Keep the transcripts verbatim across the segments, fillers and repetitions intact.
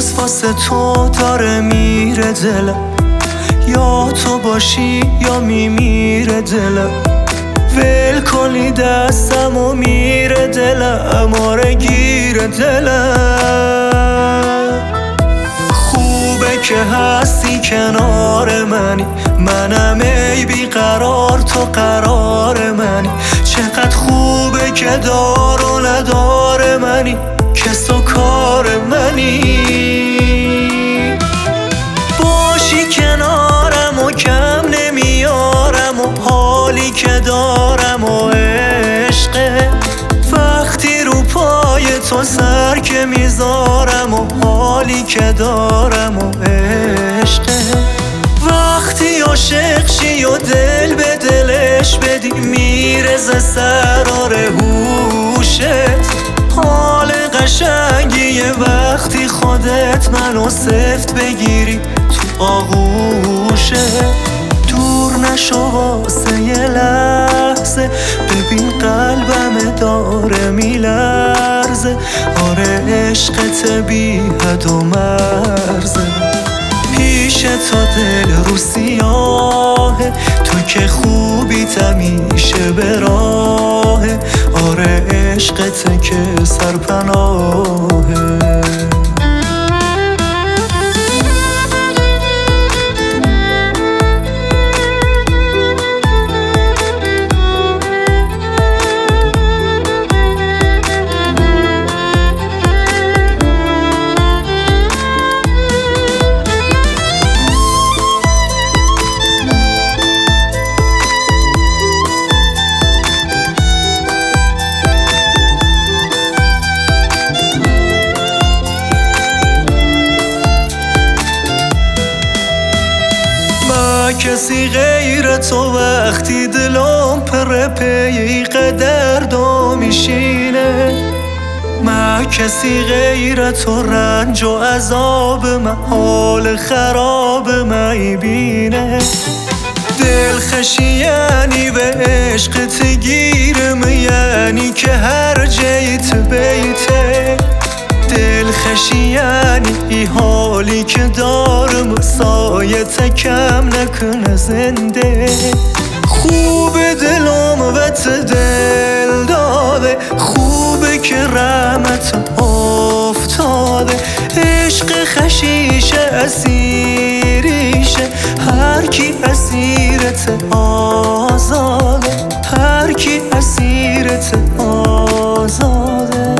باز واسه تو داره میره دلم، یا تو باشی یا میمیره دلم. ول کنی دستم و میره دلم، آره گیره دلم. خوبه که هستی کنار منی، منم ای بیقرار تو قرار منی. چقدر خوبه که دار و ندار منی، کس و کار منی. باشی کنارم و کم نمیارم و حالی که دارم و عشقه. وقتی رو پای تو سر که میذارم و حالی که دارم و عشقه. وقتی عاشق شی و دل به دلش بدی، میرزه سرار هوشت. حال قشنگیه وقتی خودت منو سفت بگیری تو آغوشه. دور نشو واسه یه لحظه، ببین قلبم داره میلرزه. آره عشقت بی حد و مرزه، پیش تو دل رو سیاهه. تو که خوبی تمیشه به راهه، آره عشقت که سرپناهه. کسی غیر تو وقتی دلم پر پی قدردو میشینه. من کسی غیر تو رنج و عذاب من حال خراب میبینه. دل خشی یعنی به عشقت گیرم، یعنی که هر جیت بیته. دل خشی یعنی ای حالی که دارم، سایه کم نکنه زنده. خوب دلم وت دل داده، خوبه که رحمت افتاده. عشق خشیشه اسیریشه، هر کی اسیرت آزاده. هر کی اسیرت آزاده.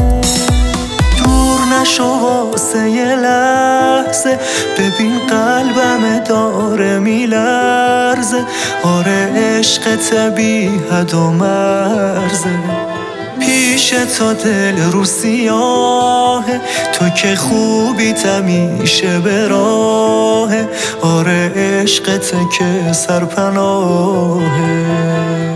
نشو واسه یه لحظه، ببین قلبم داره میلرزه. آره عشقت بی حد و مرزه، پیش تو دل رو سیاهه. تو که خوبی تمیشه به راهه، آره عشقت که سرپناهه.